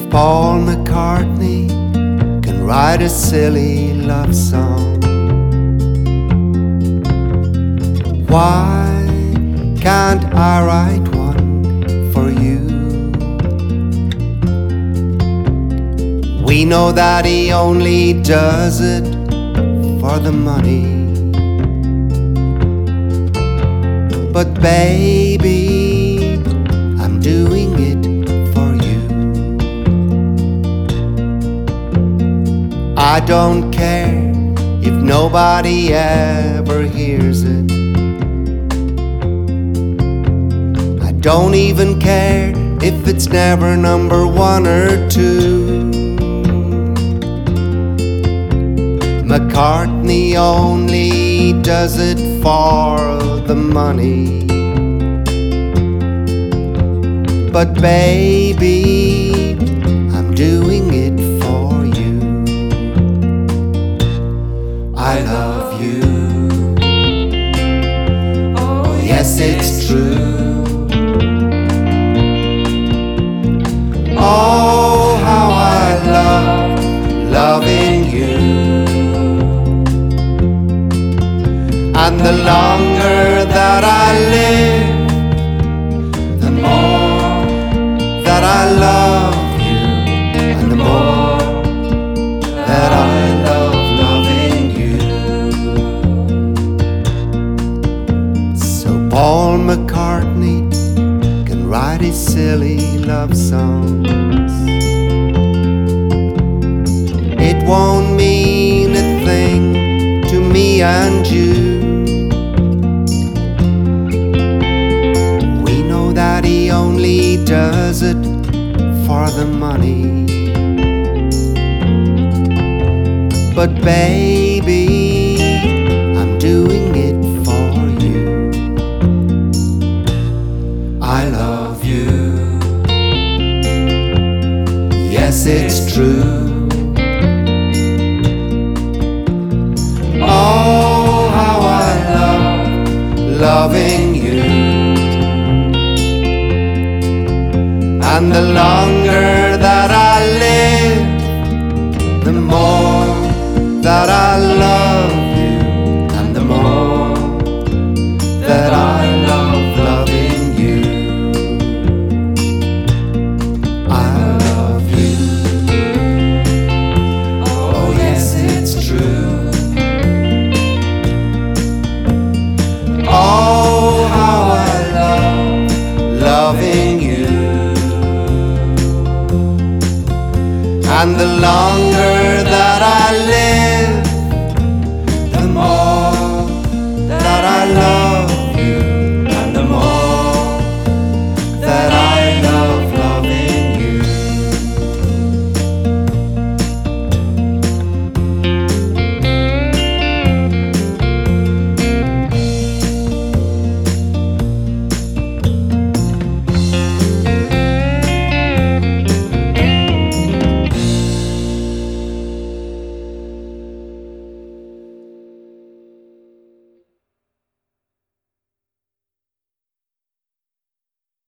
Paul McCartney can write a silly love song, why can't I write one for you? We know that he only does it for the money, but baby, I'm doing it for you. I don't care if nobody ever hears it. I don't even care if it's never number 1 or 2. McCartney only does it for the money, but baby, I'm doing it for you. I love you, oh yes, it's true. Oh, how I love loving you. And the longer that I live, the more that I love you, and the more that I love loving you. So Paul McCartney can write his silly love songs. It won't mean a thing to me and you. He only does it for the money, but baby, I'm doing it for you. I love you, yes, it's true. Oh, how I love loving you. And the longer that I live, the more that I love you, and the more that I love loving you. I love you, oh yes, it's true. Oh, how I love loving you. And the long